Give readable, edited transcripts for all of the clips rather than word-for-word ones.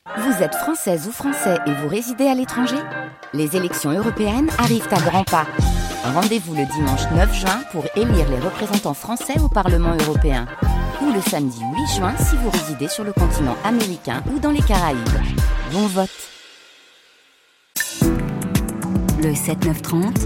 Vous êtes française ou français et vous résidez à l'étranger ? Les élections européennes arrivent à grands pas. Rendez-vous le dimanche 9 juin pour élire les représentants français au Parlement européen. Ou le samedi 8 juin si vous résidez sur le continent américain ou dans les Caraïbes. Bon vote. Le 7-9-30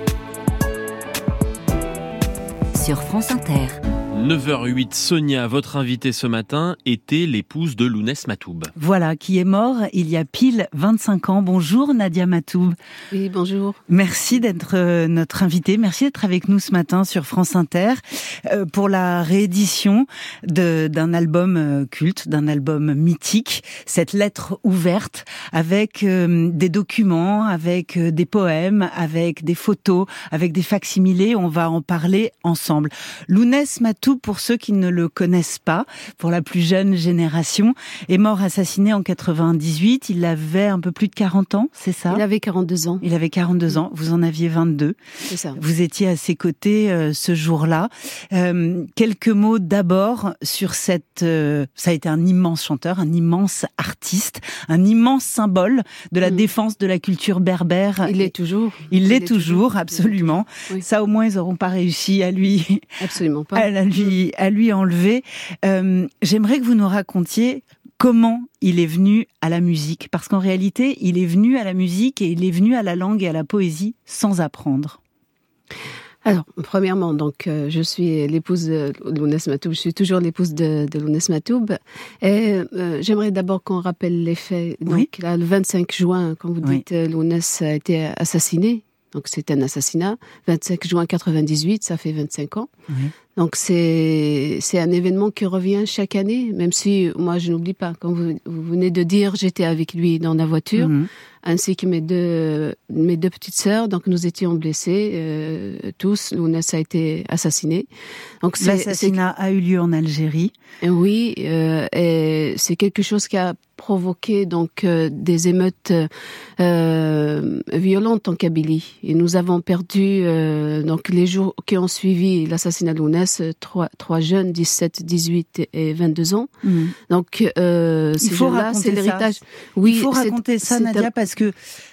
sur France Inter. 9h08, Sonia, votre invitée ce matin, était l'épouse de Lounès Matoub. Voilà, qui est mort il y a pile 25 ans. Bonjour Nadia Matoub. Oui, bonjour. Merci d'être notre invitée. Merci d'être avec nous ce matin sur France Inter pour la réédition d'un album culte, d'un album mythique, cette lettre ouverte avec des documents, avec des poèmes, avec des photos, avec des facsimilés. On va en parler ensemble. Lounès Matoub, pour ceux qui ne le connaissent pas, pour la plus jeune génération, est mort assassiné en 98. Il avait un peu plus de 40 ans, c'est ça ? Il avait 42 ans. Il avait 42 ans. Vous en aviez 22. C'est ça. Vous étiez à ses côtés ce jour-là. Quelques mots d'abord sur cette... ça a été un immense chanteur, un immense artiste, un immense symbole de la défense de la culture berbère. Il l'est toujours. Il l'est toujours, absolument. Oui. Ça, au moins, ils n'auront pas réussi à lui... Absolument pas. À lui enlever. J'aimerais que vous nous racontiez comment il est venu à la musique. Parce qu'en réalité, il est venu à la musique et il est venu à la langue et à la poésie sans apprendre. Alors, premièrement, donc, je suis l'épouse de Lounès Matoub. Je suis toujours l'épouse de Lounès Matoub. Et j'aimerais d'abord qu'on rappelle les faits. Donc, oui. là, le 25 juin, comme vous Oui. dites, Lounès a été assassiné. Donc, c'est un assassinat. 25 juin 98, ça fait 25 ans. Oui. Donc, c'est un événement qui revient chaque année, même si moi, je n'oublie pas. Comme vous venez de dire, j'étais avec lui dans la voiture, ainsi que mes deux petites sœurs. Donc, nous étions blessés, tous. Lounès a été assassiné. Donc, l'assassinat a eu lieu en Algérie. Oui, et c'est quelque chose qui a provoqué donc des émeutes violentes en Kabylie. Et nous avons perdu donc les jours qui ont suivi l'assassinat de Lounès, trois jeunes, 17, 18 et 22 ans. Donc ces jeunes-là, c'est l'héritage. Oui, il faut raconter ça, Nadia, parce que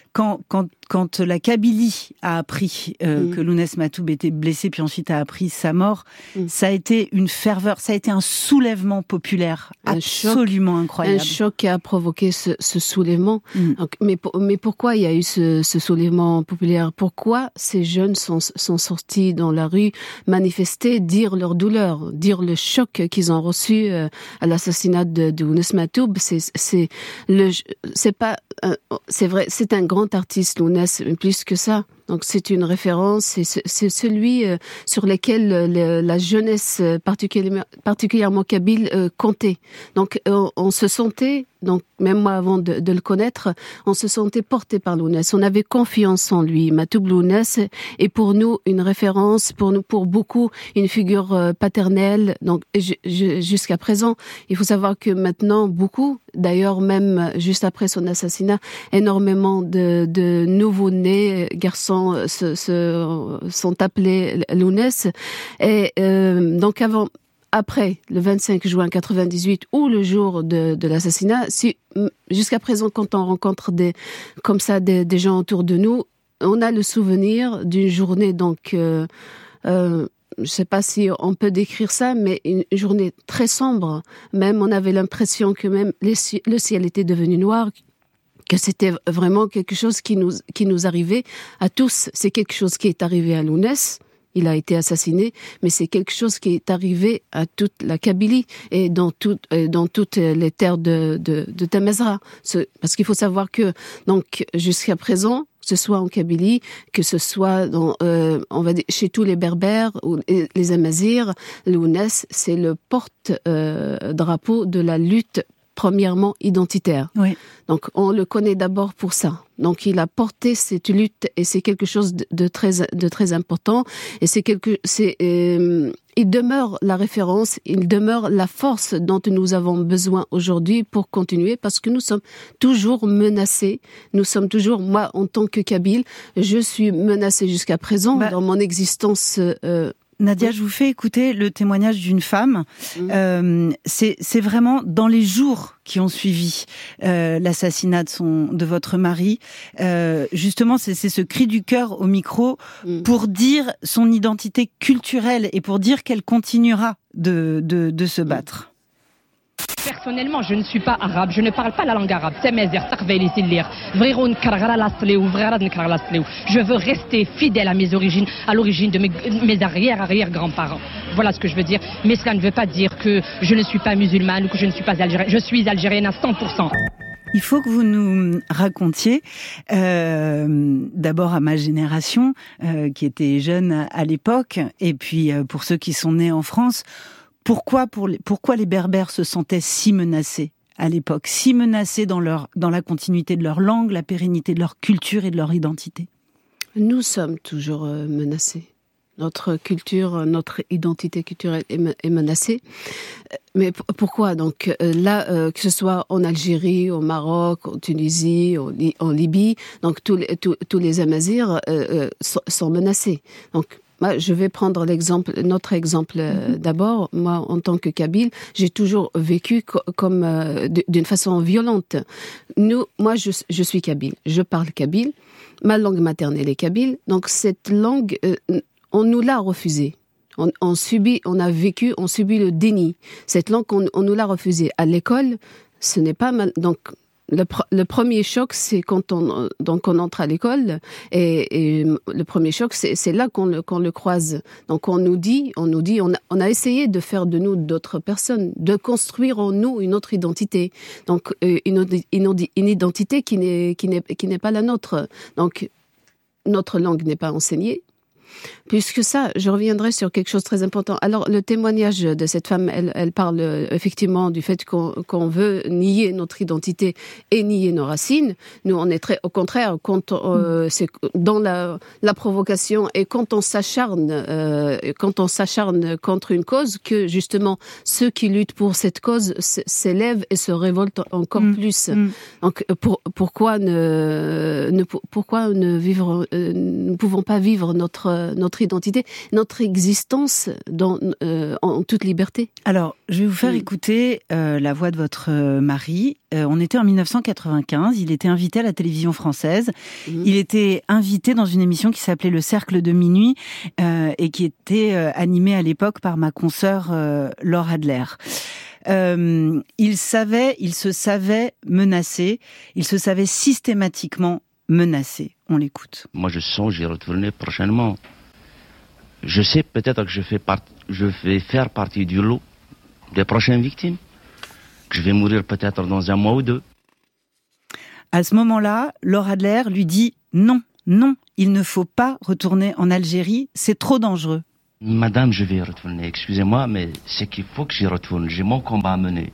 quand la Kabylie a appris que Lounès Matoub était blessé, puis ensuite a appris sa mort, ça a été une ferveur, ça a été un soulèvement populaire absolument incroyable. Un choc qui a provoqué ce soulèvement. Donc, mais pourquoi il y a eu ce soulèvement populaire ? Pourquoi ces jeunes sont sortis dans la rue manifester, dire leur douleur, dire le choc qu'ils ont reçu à l'assassinat de Lounès Matoub ? C'est vrai, c'est un grand artiste, Lounès, mais plus que ça. Donc c'est une référence, c'est celui sur lequel la jeunesse particulièrement kabyle comptait. Donc on se sentait, donc même moi avant de le connaître, on se sentait porté par Lounès. On avait confiance en lui. Matoub Lounès est pour nous une référence, pour beaucoup une figure paternelle. Donc jusqu'à présent, il faut savoir que maintenant beaucoup, d'ailleurs même juste après son assassinat, énormément de nouveau-nés garçons sont appelés Lounès. Et donc après le 25 juin 98 ou le jour de l'assassinat, jusqu'à présent quand on rencontre des gens autour de nous, on a le souvenir d'une journée donc je ne sais pas si on peut décrire ça, mais une journée très sombre. Même on avait l'impression que même le ciel était devenu noir, que c'était vraiment quelque chose qui nous arrivait à tous. C'est quelque chose qui est arrivé à Lounès. Il a été assassiné, mais c'est quelque chose qui est arrivé à toute la Kabylie et dans toutes les terres de Temesra. Parce qu'il faut savoir que donc jusqu'à présent, que ce soit en Kabylie, que ce soit on va dire chez tous les Berbères ou les Amazirs, Lounès, c'est le porte-drapeau de la lutte premièrement identitaire. Oui. Donc on le connaît d'abord pour ça. Donc il a porté cette lutte et c'est quelque chose de très important et il demeure la référence, il demeure la force dont nous avons besoin aujourd'hui pour continuer parce que nous sommes toujours menacés. Nous sommes toujours, moi en tant que Kabyle, je suis menacée jusqu'à présent dans mon existence Nadia, je vous fais écouter le témoignage d'une femme. C'est vraiment dans les jours qui ont suivi l'assassinat de votre mari. Justement, c'est ce cri du cœur au micro pour dire son identité culturelle et pour dire qu'elle continuera de se battre. Personnellement, je ne suis pas arabe, je ne parle pas la langue arabe. Je veux rester fidèle à mes origines, à l'origine de mes arrière-grands-parents. Voilà ce que je veux dire. Mais cela ne veut pas dire que je ne suis pas musulmane ou que je ne suis pas algérienne. Je suis algérienne à 100%. Il faut que vous nous racontiez, d'abord à ma génération, qui était jeune à l'époque, et puis pour ceux qui sont nés en France, pourquoi les Berbères se sentaient si menacés à l'époque, si menacés dans la continuité de leur langue, la pérennité de leur culture et de leur identité? Nous sommes toujours menacés. Notre culture, notre identité culturelle est menacée. Mais pourquoi? Donc là, que ce soit en Algérie, au Maroc, en Tunisie, en Libye, donc tous les Amazirs sont menacés. Donc moi, je vais prendre notre exemple d'abord. Moi, en tant que Kabyle, j'ai toujours vécu comme d'une façon violente. Moi, je suis Kabyle, je parle Kabyle. Ma langue maternelle est Kabyle. Donc cette langue, on nous l'a refusée. On subit le déni. Cette langue, on nous l'a refusée. À l'école, ce n'est pas mal. Donc le premier choc, c'est quand on entre à l'école, et le premier choc, c'est là qu'on le croise. Donc on a essayé de faire de nous d'autres personnes, de construire en nous une autre identité. Donc une identité qui n'est pas la nôtre. Donc notre langue n'est pas enseignée. Puisque ça, je reviendrai sur quelque chose de très important. Alors, le témoignage de cette femme, elle parle effectivement du fait qu'on veut nier notre identité et nier nos racines. Nous, on est au contraire, c'est dans la provocation et quand on s'acharne contre une cause, que justement ceux qui luttent pour cette cause s'élèvent et se révoltent encore plus. Donc, pourquoi ne pouvons pas vivre notre identité, notre existence en toute liberté. Alors, je vais vous faire écouter la voix de votre mari. On était en 1995, il était invité à la télévision française. Il était invité dans une émission qui s'appelait Le Cercle de Minuit et qui était animée à l'époque par ma consoeur Laure Adler. Il se savait menacé, il se savait systématiquement menacé. On l'écoute. Moi, je sens, j'y retourner prochainement. Je sais peut-être que je vais faire partie du lot des prochaines victimes, que je vais mourir peut-être dans 1 mois ou 2. À ce moment-là, Laure Adler lui dit non, il ne faut pas retourner en Algérie, c'est trop dangereux. Madame, je vais y retourner, excusez-moi, mais c'est qu'il faut que j'y retourne, j'ai mon combat à mener.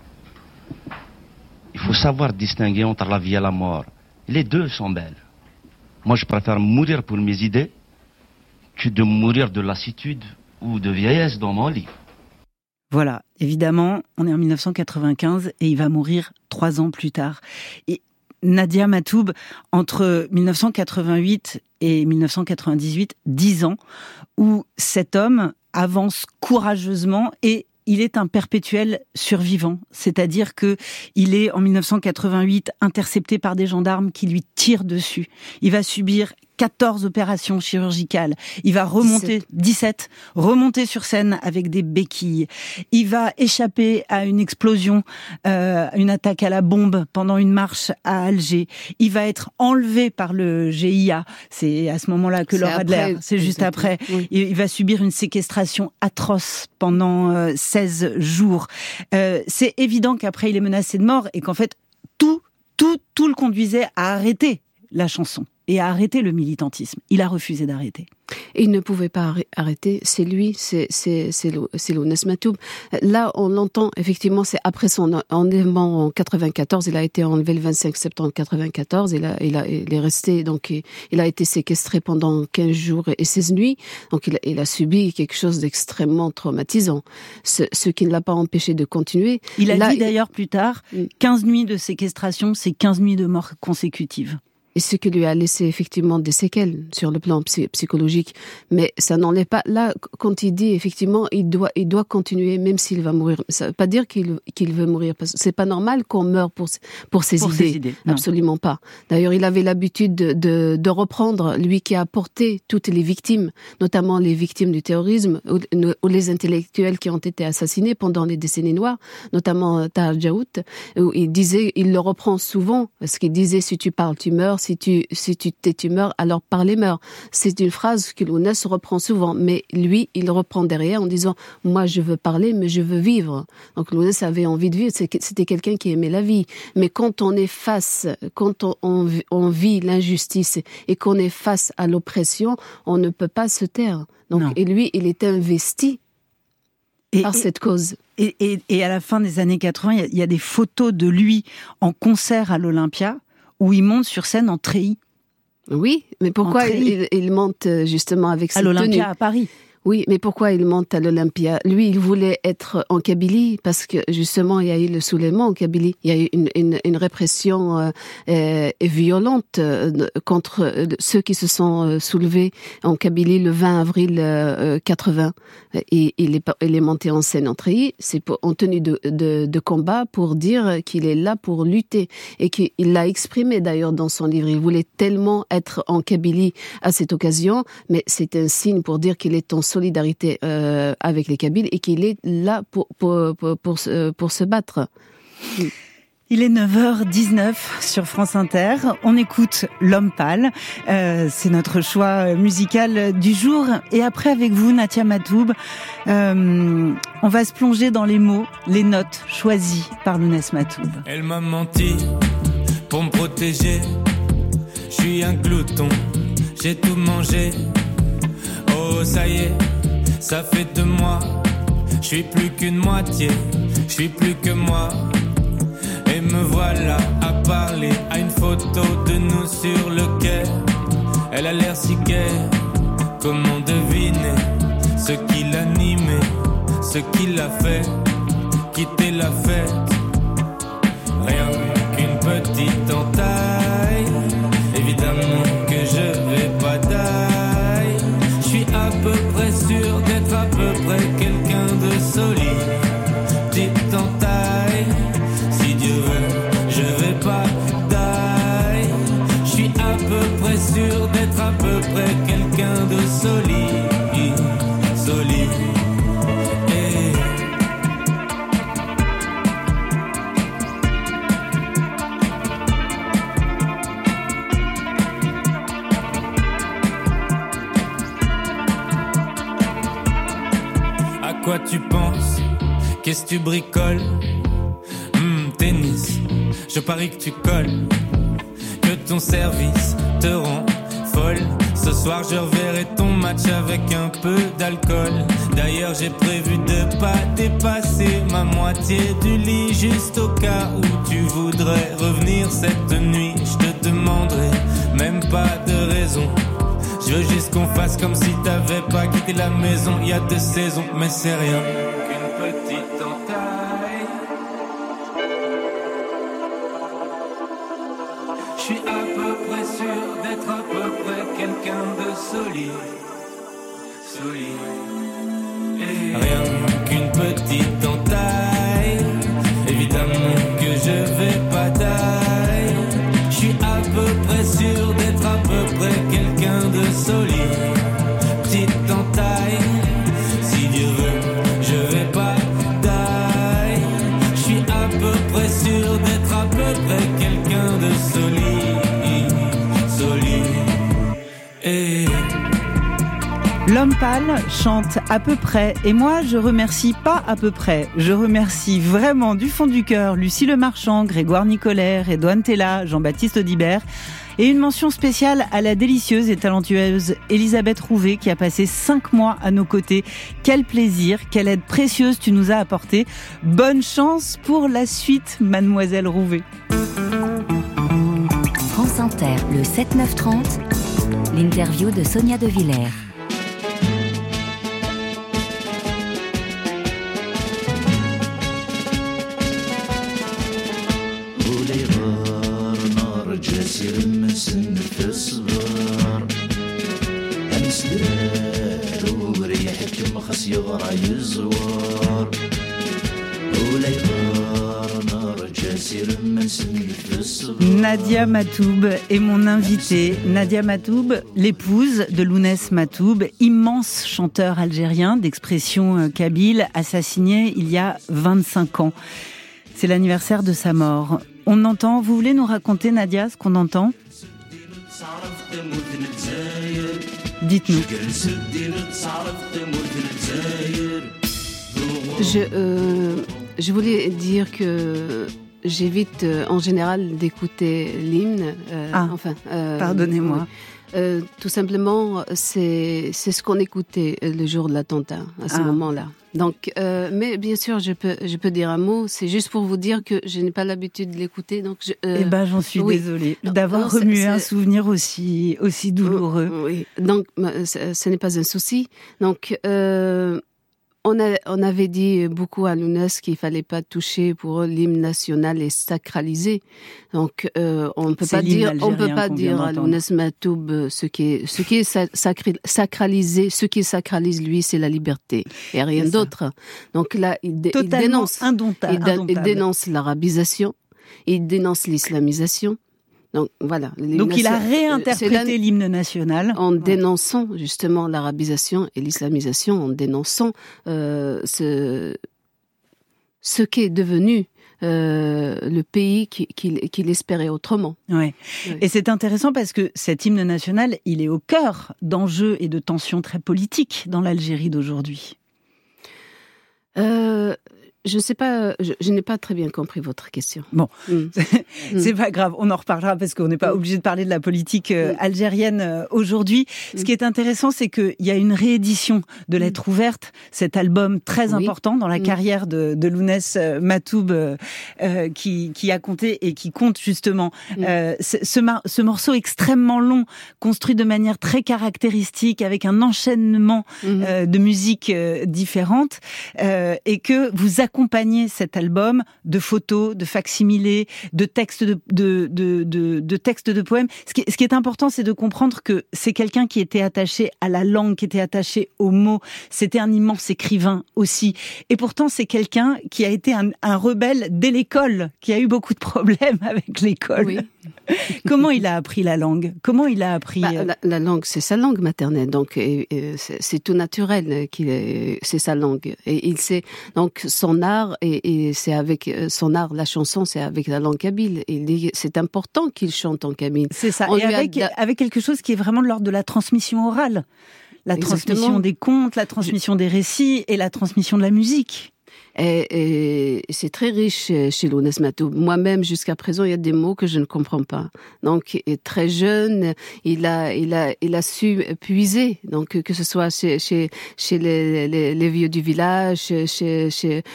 Il faut savoir distinguer entre la vie et la mort. Les deux sont belles. Moi, je préfère mourir pour mes idées que de mourir de lassitude ou de vieillesse dans mon lit. Voilà, évidemment, on est en 1995 et il va mourir 3 ans plus tard. Et Nadia Matoub, entre 1988 et 1998, 10 ans, où cet homme avance courageusement et il est un perpétuel survivant, c'est-à-dire que il est en 1988 intercepté par des gendarmes qui lui tirent dessus. Il va subir 14 opérations chirurgicales. Il va remonter 17, remonter sur scène avec des béquilles. Il va échapper à une explosion, une attaque à la bombe pendant une marche à Alger. Il va être enlevé par le GIA. C'est à ce moment-là que Laure Adler, c'est juste après. Oui. Il va subir une séquestration atroce pendant 16 jours. C'est évident qu'après il est menacé de mort et qu'en fait tout le conduisait à arrêter la chanson et à arrêter le militantisme. Il a refusé d'arrêter. Il ne pouvait pas arrêter, c'est lui, c'est Lounès Matoub. Là, on l'entend, effectivement, c'est après son enlèvement en 94, il a été enlevé le 25 septembre 94, il est resté, donc il a été séquestré pendant 15 jours et 16 nuits, donc il a subi quelque chose d'extrêmement traumatisant, ce qui ne l'a pas empêché de continuer. Il a dit d'ailleurs plus tard, 15 nuits de séquestration, c'est 15 nuits de mort consécutives. Et ce qui lui a laissé effectivement des séquelles sur le plan psychologique. Mais ça n'enlève pas. Là, quand il dit effectivement, il doit continuer même s'il va mourir. Ça veut pas dire qu'il veut mourir. Parce que c'est pas normal qu'on meure pour ses idées. Absolument pas. D'ailleurs, il avait l'habitude de reprendre, lui qui a porté toutes les victimes, notamment les victimes du terrorisme, ou les intellectuels qui ont été assassinés pendant les décennies noires, notamment Tahar Djaout, où il le reprend souvent, parce qu'il disait, si tu parles, tu meurs. Si tu meurs, alors parler meurt. C'est une phrase que Lounès reprend souvent, mais lui, il reprend derrière en disant « Moi, je veux parler, mais je veux vivre ». Donc Lounès avait envie de vivre, c'était quelqu'un qui aimait la vie. Mais quand on est quand on vit l'injustice et qu'on est face à l'oppression, on ne peut pas se taire. Donc, et lui, il est investi par cette cause. Et à la fin des années 80, il y a des photos de lui en concert à l'Olympia, où il monte sur scène en treillis. Oui, mais pourquoi il monte justement avec cette tenue ? À l'Olympia à Paris. Oui, mais pourquoi il monte à l'Olympia ? Lui, il voulait être en Kabylie parce que justement, il y a eu le soulèvement en Kabylie. Il y a eu une répression violente contre ceux qui se sont soulevés en Kabylie le 20 avril 80. Et il est monté en scène en treillis, c'est en tenue de combat pour dire qu'il est là pour lutter. Et qu'il l'a exprimé d'ailleurs dans son livre. Il voulait tellement être en Kabylie à cette occasion, mais c'est un signe pour dire qu'il est en solidarité avec les Kabyles et qu'il est là pour se battre. Il est 9h19 sur France Inter. On écoute L'Homme Pâle. C'est notre choix musical du jour. Et après, avec vous, Natia Matoub, on va se plonger dans les mots, les notes choisies par Lounès Matoub. Elle m'a menti pour me protéger. Je suis un glouton, j'ai tout mangé. Oh, ça y est, ça fait de moi. Je suis plus qu'une moitié, je suis plus que moi. Et me voilà à parler à une photo de nous sur le quai. Elle a l'air si gaie, comment deviner ce qui l'animait, ce qui l'a fait quitter la fête. Rien qu'une petite entaille, évidemment que je vais pas taille. Je suis à peu près sûr d'être à peu près quelqu'un de solide. Petite entaille, si Dieu veut, je vais pas die. Je suis à peu près sûr d'être à peu près quelqu'un de solide. Solide. À quoi tu penses? Qu'est-ce que tu bricoles? Tennis, je parie que tu colles, que ton service te rend folle. Ce soir je reverrai ton match avec un peu d'alcool. D'ailleurs j'ai prévu de pas dépasser ma moitié du lit, juste au cas où tu voudrais revenir cette nuit. Je te demanderai même pas de raison. Je veux juste qu'on fasse comme si t'avais pas quitté la maison. Il y a 2 saisons, mais c'est rien qu'une petite entaille. Je suis à peu près sûr d'être à peu près quelqu'un de solide. Solide. Et rien qu'une petite entaille. Évidemment que je vais pas taille. Je suis à peu près sûr d'être à peu près quelqu'un de solide. Petite entaille. Si Dieu veut, je vais pas taille. Je suis à peu près sûr d'être à peu près quelqu'un de solide. L'Homme Pâle chante à peu près, et moi je remercie pas à peu près, je remercie vraiment du fond du cœur Lucie Lemarchand, Grégoire Nicolet, Redouane Tella, Jean-Baptiste Audibert, et une mention spéciale à la délicieuse et talentueuse Elisabeth Rouvet qui a passé 5 mois à nos côtés. Quel plaisir, quelle aide précieuse tu nous as apportée. Bonne chance pour la suite, mademoiselle Rouvet. France Inter, le 7-9-30, l'interview de Sonia De Villers. يرمسن Nadia Matoub est mon invitée. Nadia Matoub, l'épouse de Lounès Matoub, immense chanteur algérien d'expression kabyle, assassiné il y a 25 ans. C'est l'anniversaire de sa mort. On entend, vous voulez nous raconter, Nadia, ce qu'on entend ? Dites-nous. Je voulais dire que j'évite en général d'écouter l'hymne. Pardonnez-moi. Tout simplement, c'est ce qu'on écoutait le jour de l'attentat, à ce moment-là. Donc, mais bien sûr, je peux dire un mot. C'est juste pour vous dire que je n'ai pas l'habitude de l'écouter. Donc, j'en suis désolée d'avoir remué un souvenir aussi douloureux. Oui. Donc, ce n'est pas un souci. Donc, on avait dit beaucoup à Lounès qu'il fallait pas toucher pour eux l'hymne national est sacralisé. Donc on peut pas dire à Lounès Matoub ce qui est sacralisé, ce qui sacralise lui c'est la liberté et rien d'autre. Donc là il dénonce il dénonce l'arabisation, il dénonce l'islamisation. Donc voilà. Donc il a réinterprété l'hymne national en dénonçant justement l'arabisation et l'islamisation, en dénonçant ce qu'est devenu le pays qu'il espérait autrement. Ouais. Et c'est intéressant parce que cet hymne national, il est au cœur d'enjeux et de tensions très politiques dans l'Algérie d'aujourd'hui. Je ne sais pas, je n'ai pas très bien compris votre question. Bon, c'est pas grave, on en reparlera parce qu'on n'est pas obligé de parler de la politique algérienne aujourd'hui. Ce qui est intéressant, c'est qu'il y a une réédition de Lettres ouvertes, cet album très important dans la carrière de Lounès Matoub, qui a compté et qui compte justement ce morceau extrêmement long, construit de manière très caractéristique, avec un enchaînement de musiques différentes, et que vous accompagner cet album de photos, de facsimilés, de textes de textes de poèmes. Ce qui est important, c'est de comprendre que c'est quelqu'un qui était attaché à la langue, qui était attaché aux mots. C'était un immense écrivain aussi. Et pourtant, c'est quelqu'un qui a été un rebelle dès l'école, qui a eu beaucoup de problèmes avec l'école. Oui. Comment il a appris la langue ? Comment il a appris la langue, c'est sa langue maternelle, donc c'est tout naturel c'est sa langue. Et il sait donc son art et c'est avec son art, la chanson, c'est avec la langue kabyle. Et c'est important qu'il chante en kabyle. C'est ça. Et avec quelque chose qui est vraiment de l'ordre de la transmission orale, la transmission des contes, la transmission des récits et la transmission de la musique. Et c'est très riche chez Lounès Matoub. Moi-même, jusqu'à présent, il y a des mots que je ne comprends pas. Donc, très jeune, il a su puiser. Donc, que ce soit chez les vieux du village, chez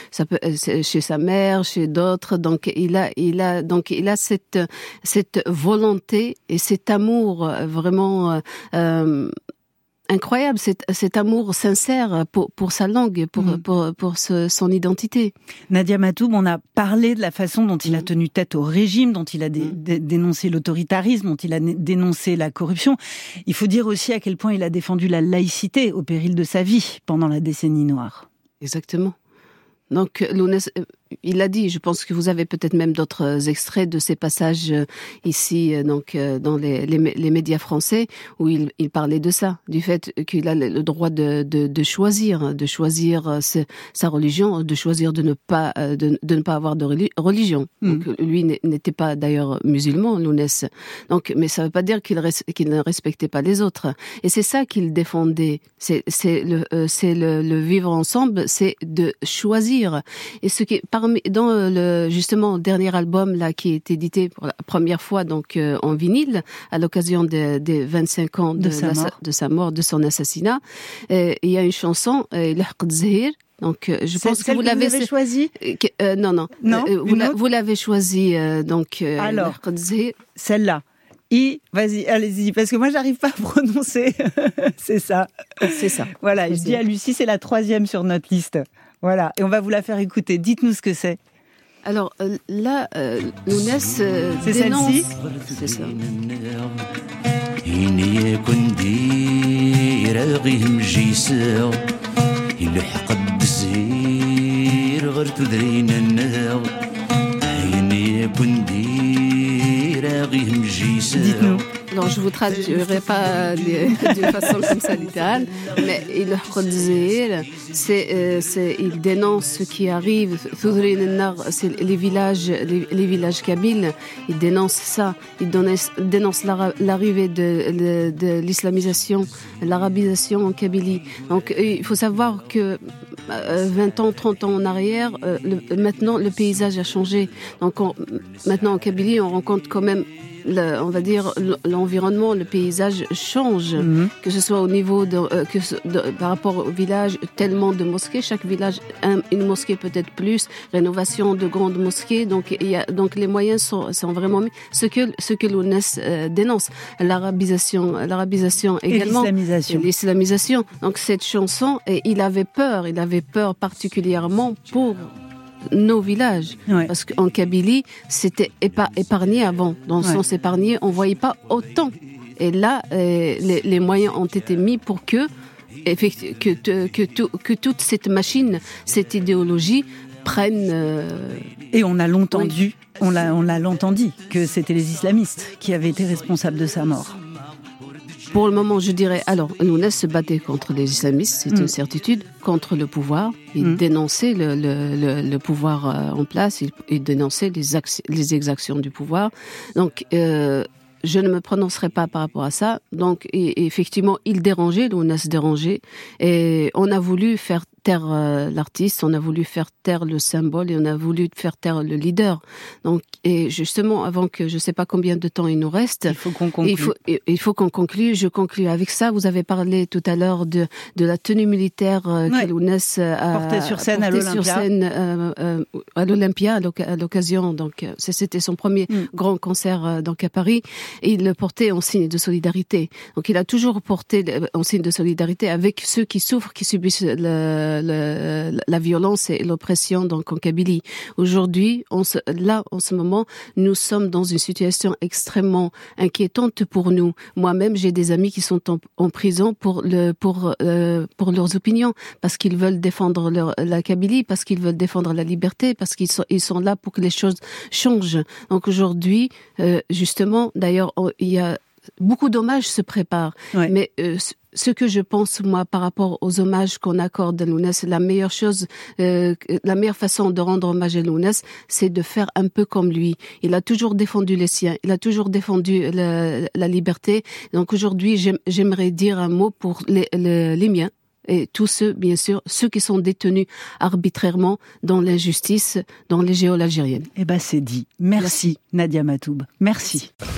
sa mère, chez d'autres. Donc, il a cette volonté et cet amour vraiment incroyable, cet amour sincère pour sa langue, pour son identité. Nadia Matoub, on a parlé de la façon dont il a tenu tête au régime, dont il a dénoncé l'autoritarisme, dont il a dénoncé la corruption. Il faut dire aussi à quel point il a défendu la laïcité au péril de sa vie pendant la décennie noire. Exactement. Donc, Lounès, il l'a dit, je pense que vous avez peut-être même d'autres extraits de ces passages ici, donc dans les médias français, où il parlait de ça, du fait qu'il a le droit de choisir sa religion, de choisir de ne pas avoir de religion. Donc, lui n'était pas d'ailleurs musulman, Lounès. Donc, mais ça ne veut pas dire qu'il ne respectait pas les autres. Et c'est ça qu'il défendait. C'est le vivre ensemble, c'est de choisir. Et ce qui dans le justement dernier album là qui est édité pour la première fois donc en vinyle à l'occasion des 25 ans de sa mort, de son assassinat, il y a une chanson L'Haqq Zahir. Donc je pense que vous l'avez choisi. Non. Vous l'avez choisi donc alors celle-là. Vas-y, allez-y, parce que moi, j'arrive pas à prononcer. C'est ça. Voilà, je dis à Lucie, c'est la 3e sur notre liste. Voilà, et on va vous la faire écouter. Dites-nous ce que c'est. Alors là, Lounès c'est celle-ci. C'est ça. Dites-nous. Non, je vous traduirai pas d'une façon comme ça littérale, mais il dénonce ce qui arrive. C'est les villages kabyles. Il dénonce ça. Il dénonce l'arrivée de l'islamisation, l'arabisation en Kabylie. Donc, il faut savoir que 20 ans, 30 ans en arrière, maintenant le paysage a changé. Donc, maintenant en Kabylie, on rencontre quand même on va dire l'environnement, le paysage change, que ce soit au niveau par rapport au village, tellement de mosquées, chaque village une mosquée peut-être plus, rénovation de grandes mosquées, donc les moyens sont vraiment mis. Ce que l'ONES dénonce, l'arabisation également, et l'islamisation. Donc cette chanson, il avait peur particulièrement pour nos villages, parce qu'en Kabylie c'était épargné avant, dans le sens épargné, on voyait pas autant, et là les moyens ont été mis pour que toute cette machine, cette idéologie prenne et on a longtemps dit que c'était les islamistes qui avaient été responsables de sa mort. Pour le moment, je dirais, alors, l'ONES se battait contre les islamistes, c'est une certitude, contre le pouvoir. Il dénonçait le pouvoir en place, il dénonçait les exactions du pouvoir. Donc, je ne me prononcerai pas par rapport à ça. Donc, effectivement, il dérangeait, l'ONES dérangeait, et on a voulu faire taire l'artiste, on a voulu faire taire le symbole et on a voulu faire taire le leader. Donc, et justement, avant que je ne sais pas combien de temps il nous reste, il faut qu'on conclue. Il faut qu'on conclue. Je conclue avec ça. Vous avez parlé tout à l'heure de la tenue militaire que l'ONES a portée sur scène à l'Olympia à l'occasion. Donc, c'était son premier grand concert donc à Paris. Et il le portait en signe de solidarité. Donc, il a toujours porté en signe de solidarité avec ceux qui souffrent, qui subissent la violence et l'oppression donc en Kabylie. Aujourd'hui, en ce moment, nous sommes dans une situation extrêmement inquiétante pour nous. Moi-même, j'ai des amis qui sont en prison pour leurs opinions, parce qu'ils veulent défendre la Kabylie, parce qu'ils veulent défendre la liberté, parce qu'ils sont là pour que les choses changent. Donc aujourd'hui, justement, d'ailleurs, il y a beaucoup d'hommages se préparent, mais ce que je pense, moi, par rapport aux hommages qu'on accorde à l'ONES, la meilleure façon de rendre hommage à l'ONES, c'est de faire un peu comme lui. Il a toujours défendu les siens, il a toujours défendu la liberté. Donc aujourd'hui, j'aimerais dire un mot pour les miens. Et tous ceux, bien sûr, ceux qui sont détenus arbitrairement dans l'injustice, dans les geôles algériennes. Eh ben, c'est dit. Merci. Nadia Matoub. Merci.